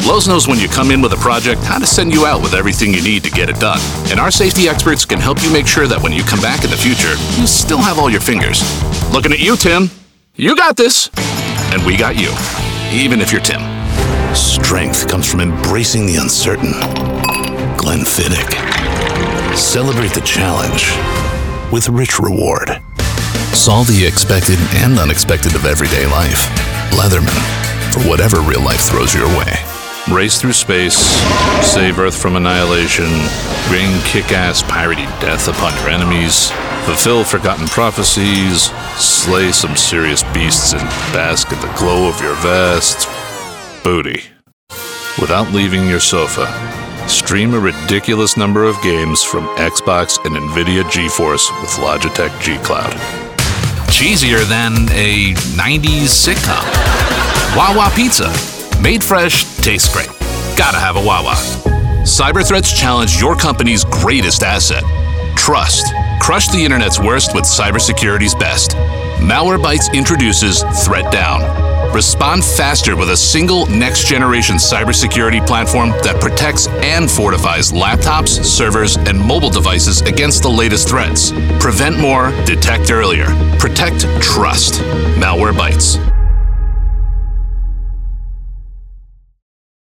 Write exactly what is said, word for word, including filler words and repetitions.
Lowe's knows when you come in with a project how to send you out with everything you need to get it done. And our safety experts can help you make sure that when you come back in the future, you still have all your fingers. Looking at you, Tim. You got this. And we got you, even if you're Tim. Strength comes from embracing the uncertain. Glenfiddich. Celebrate the challenge with rich reward. Solve the expected and unexpected of everyday life. Leatherman, for whatever real life throws your way. Race through space, save Earth from annihilation, bring kick-ass piratey death upon your enemies, fulfill forgotten prophecies, slay some serious beasts and bask in the glow of your vast booty. Without leaving your sofa, stream a ridiculous number of games from Xbox and NVIDIA GeForce with Logitech G Cloud. Cheesier than a nineties sitcom. Wawa Pizza. Made fresh, tastes great. Gotta have a Wawa. Cyber threats challenge your company's greatest asset. Trust. Crush the internet's worst with cybersecurity's best. Malwarebytes introduces Threat Down. Respond faster with a single next-generation cybersecurity platform that protects and fortifies laptops, servers, and mobile devices against the latest threats. Prevent more, detect earlier. Protect trust. Malwarebytes.